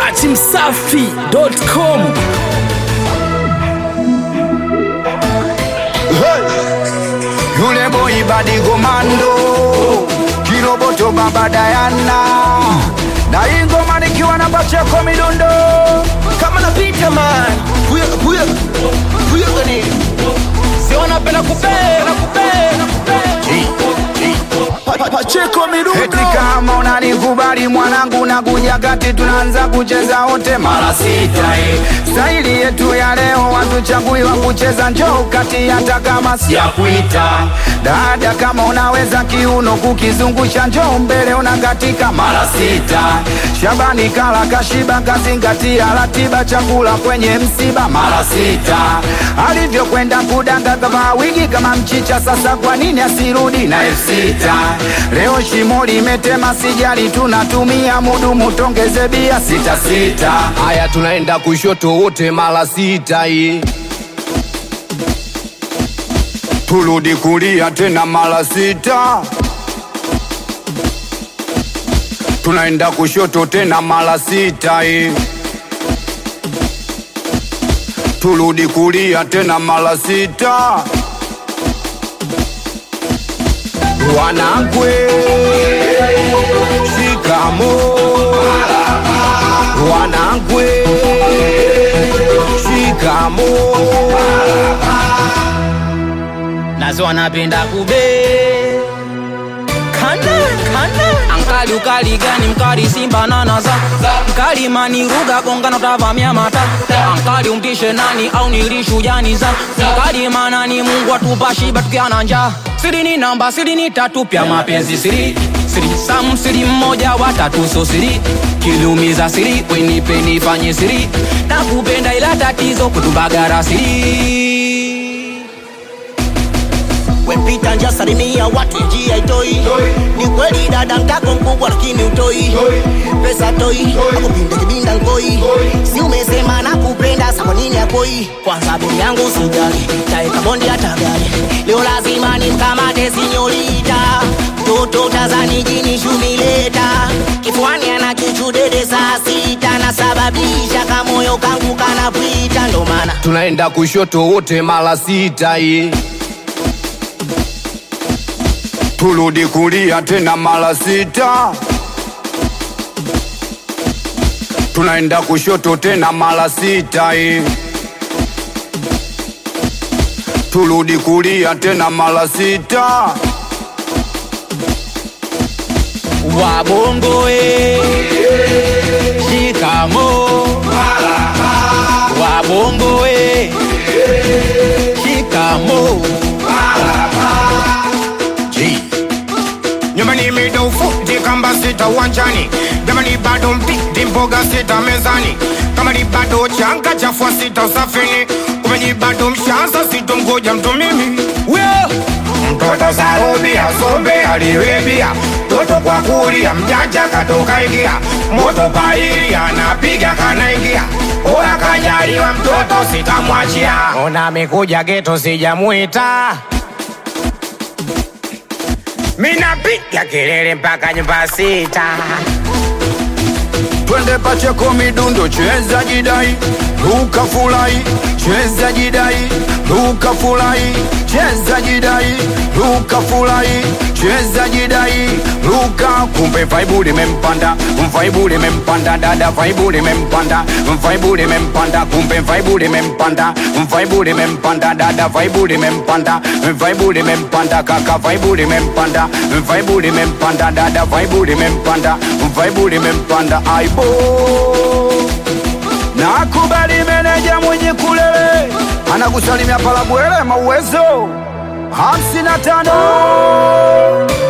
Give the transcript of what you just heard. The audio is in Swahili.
datimsafi.com. Yule boy badi komando Kiroboto baba Diana na ingoma nikiwa na Pacheko midundo Kama napita man Huyo gani Sio napenda kupenda Pacheko midundo eti kama unanikubali mwanangu na kujakati tunaanza kucheza wote mara sita Staili yetu ya leo watu chagui wa kucheza njoo kati hata kama siyakuita Dada kama unaweza kiuno kukizungusha njoo mbele unakatika mara sita Shabani kala kashiba kazingatia ratiba chakula kwenye msiba mara sita Alivyo kwenda kudanga kama wigi kama mchicha sasa kwa nini asirudi na F6 Leo shimo limetema sijali tunatumia mudu mutongeze bia 6-6 Haya tunaenda kushoto wote mara sita hii Turudi kulia tena mara sita Tunaenda kushoto tena mara sita hii Turudi kulia tena mara sita Wanangwe Shikamo Wanangwe Shikamo Nazo wanapenda kube Kana Ankali ukali gani mkali simba na naza Mkali mani ruga konga na tavamia mata Ankali umtishe nani au nilishu jani za Mkali manani mungu atupashiba tukiana njaa Siri ni namba, siri ni tatu pia mapenzi siri Siri sam, siri mmoja watatu so siri Kilumiza siri, wenipe nifanye siri Na kupenda ila tatizo kutubagara siri Wepita nja salimia watu njia itoi Ni kweli dada mtako mkubwa lakini utoi Pesa toi, ako pinde kibinda nkoi Si umesema na kupenda sa kwa nini akoi Kwanza bili yangu sijali, taeka bondi hata gari Leo lazima ni mkamate sinyorita Toto tazani jini shumileta Kifuani ana kichudede saa sita Na sababisha kamoyo kangu kanapwita ndo mana Tunaenda kushoto wote mara sita hii Turudi kulia tena mara sita Tunaenda kushoto tena mara sita hii Turudi kulia tena mara sita Wabongo Shikamo Wabongo Shikamo Nyumbani midofu kamba sita uwanjani Jamani bado mpiti mboga sita mezani Kama ni bado changa chafua sita usafini Kumenyi bado mshanza sito mgoja mtu mimi Mtoto sarubia sombe aliwebia Toto kwa kulia mjanja katoka ingia Moto paili anapiga kanaingia Oya kajaliwa mtoto sitamwachia Ona mekuja geto sijamuita Mina piga kelele mpaka nyumba sita Twende Pacheko midundo cheza jidai Luka fulai cheza jidai Luka fulai cheza jidai Luka fulai cheza jidai Luka kumbe vaibu limempanda Mvaibu limempanda dada vaibu limempanda Mvaibu limempanda kumbe vaibu limempanda Mvaibu limempanda dada vaibu limempanda Mvaibu limempanda kaka vaibu limempanda Mvaibu limempanda dada vaibu limempanda Mvaibu limempanda aibo Nakubali meneja mwenye kulele Anakusalimia pala bwele mauwezo 55